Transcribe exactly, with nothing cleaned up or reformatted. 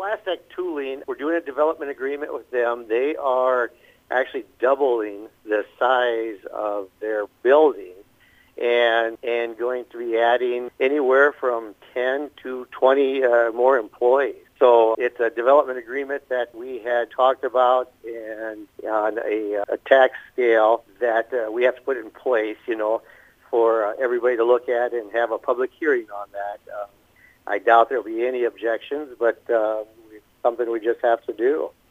Plastic Tooling, we're doing a development agreement with them. They are actually doubling the size of their building and and going to be adding anywhere from ten to twenty uh, more employees. So it's a development agreement that we had talked about and on a, a tax scale that uh, we have to put in place, you know, for uh, everybody to look at and have a public hearing on that. Uh, I doubt there'll be any objections, but uh, it's something we just have to do.